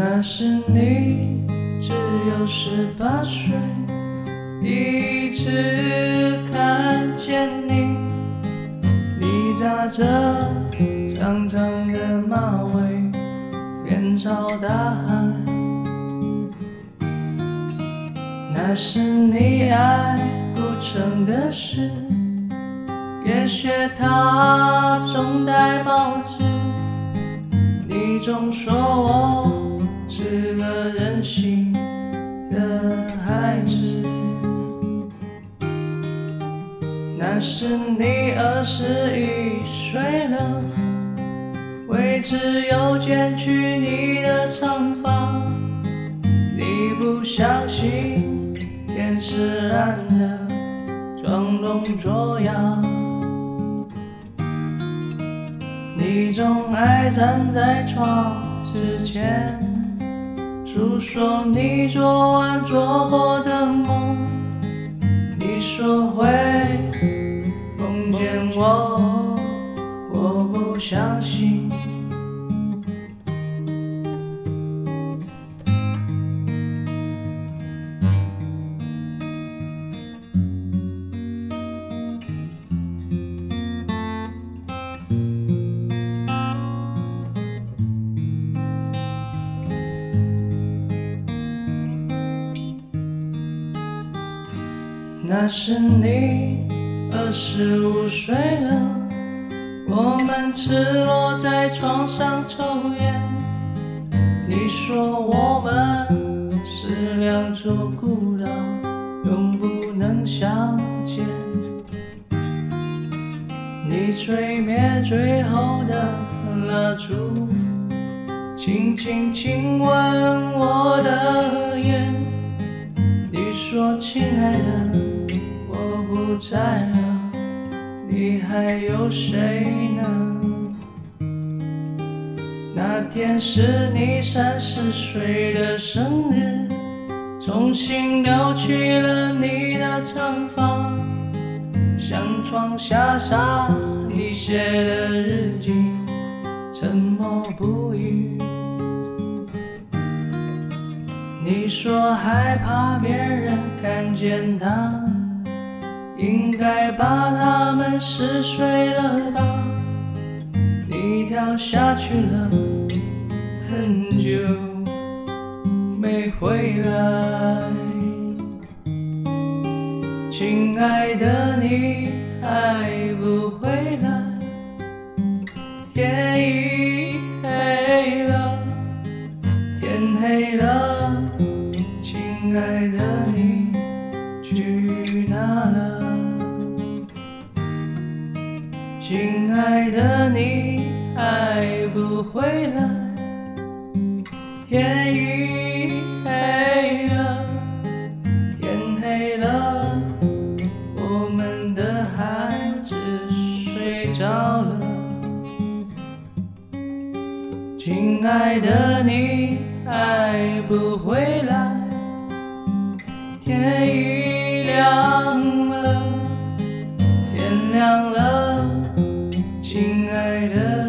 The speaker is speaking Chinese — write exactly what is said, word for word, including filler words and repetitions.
那时你只有十八岁，第一次看见你，你扎着长长的马尾，面朝大海。那是你爱不成的事，也学他总戴帽子。你总说我是个任性的孩子。那时你二十一岁了，为自由剪去你的长发。你不相信天是蓝的，装聋作哑。你总爱站在窗之前，诉说你昨晚做过的梦。你说会梦见我，我不相信。那时你二十五岁了，我们赤裸在床上抽烟。你说我们是两座孤岛，永不能相见。你吹灭最后的蜡烛，轻轻亲吻我的眼。你说亲爱的，我不在了，你还有谁呢？那天是你三十岁的生日，重新留去了你的长发，像窗下沙你写的日记，沉默不语。你说害怕别人看见他，应该把他们撕碎了吧。你跳下去了，很久没回来。亲爱的，你还不回来？天已黑了，天黑了，亲爱的，你去哪了？亲爱的，你还不回来？天已黑了，天黑了，我们的孩子睡着了。亲爱的，你还不回来？天已亮了，天亮了，亲爱的。